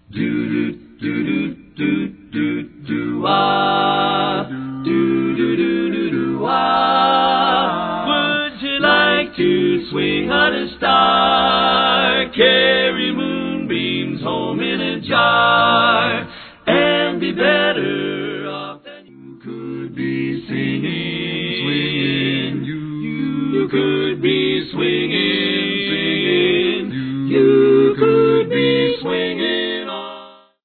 Do do do do do do ah. Do do do do do ah. Would you like to swing on a star? Carry moonbeams home in a jar and be better off than you could be singing, swinging. You could be swinging, singing. You